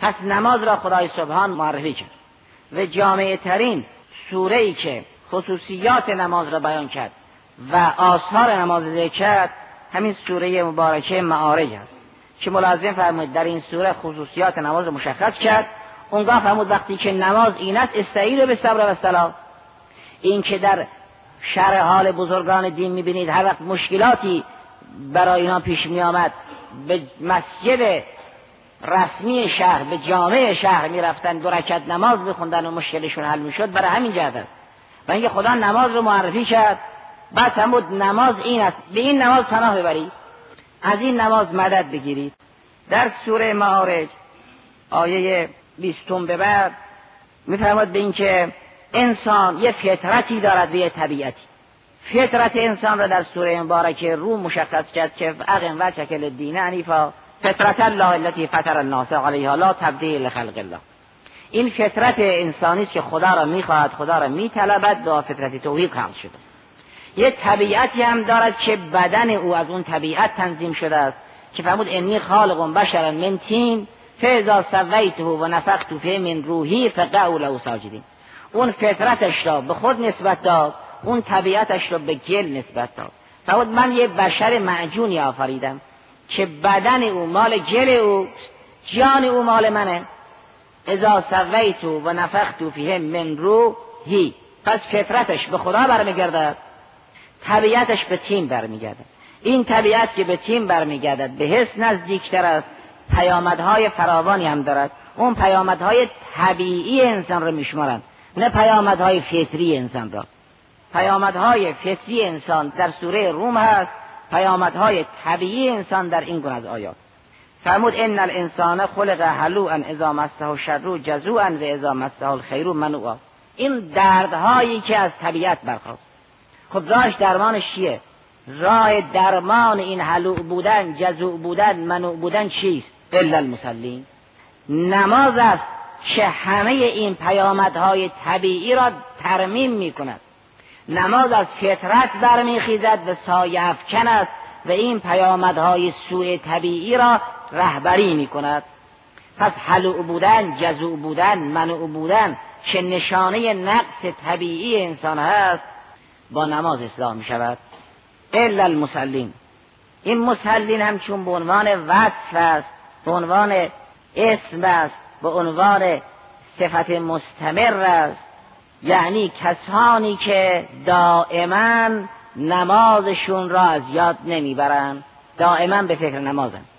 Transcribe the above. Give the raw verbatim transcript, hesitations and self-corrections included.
پس نماز را خدای سبحان معرفی کرد و جامعه ترین سوره ای که خصوصیات نماز را بیان کرد و آثار نماز ذکر کرد همین سوره مبارکه معارج است که ملازم فرمود در این سوره خصوصیات نماز را مشخص کرد. اونگاه فرمود وقتی که نماز این است استعینوا بالصبر و الصلاة، این که در شرح حال بزرگان دین میبینید هر وقت مشکلاتی برای اینا پیش میآمد به مسجد رسمی شهر، به جامع شهر میرفتن، دو رکعت نماز میخوندن و مشکلشون حل میشد. برای همین جهت است و اینکه خدا نماز رو معرفی کرد. بعد فرمود نماز این است، به این نماز پناه ببرید، از این نماز مدد بگیرید. در سوره معارج آیه بیستم به بعد میفرماد به این که انسان یه فطرتی دارد و یه طبیعتی. فطرت انسان را در سوره مبارکه روم مشخص کرد که اقم وجهک للدین حنیفا فطرت الله التي فطر الناس علیها لا تبدیل لخلق الله. این فطرت انسانی است که خدا را میخواهد، خدا را میطلبد، با فطرت توحید خلق شده. یه طبیعتی هم دارد که بدن او از اون طبیعت تنظیم شده است که فرمود انی خالق بشرا من طین فاذا سویته و نفخت فیه من روحی فقعوا له ساجدین. اون فطرتش را به خود نسبت داد، اون طبیعتش را به گل نسبت داد. فرمود من یه بشر معجونی آفریدم که بدن او مال گل او، جان او مال منه. اذا سویته و نفخت فیه من روحی، پس فطرتش به خدا برمیگردد، طبیعتش به تیم برمیگردد. این طبیعت که به تیم برمیگردد به حس نزدیکتر است، پیامدهای فراوانی هم دارد. اون پیامدهای طبیعی انسان رو میشمارند، نه پیامدهای فطری انسان را. پیامدهای فطری انسان در سوره روم هست، پیامدهای طبیعی انسان در این گونه از آیات. فرمود ان الانسان خلق هلوعا اذا مسه الشر جزوعا و اذا مسه الخیر منوعا. این دردهایی که از طبیعت برخاست، خب راهش درمانش چیه؟ راه درمان این هلوع بودن، جزوع بودن، منوع بودن چیست؟ الا المصلین. نماز است که همه این پیامدهای طبیعی را ترمیم می کند. نماز از فطرت برمیخیزد و سایه افکن است و این پیامدهای سوء طبیعی را رهبری می کند. پس هلوع بودن، جزوع بودن، منوع بودن که نشانه نقص طبیعی انسان هست با نماز اصلاح می شود. الا المصلین. این مصلین هم چون به عنوان وصف است، به عنوان اسم است، به عنوان صفت مستمر است، یعنی کسانی که دائما نمازشون را از یاد نمیبرند، دائما به فکر نمازند.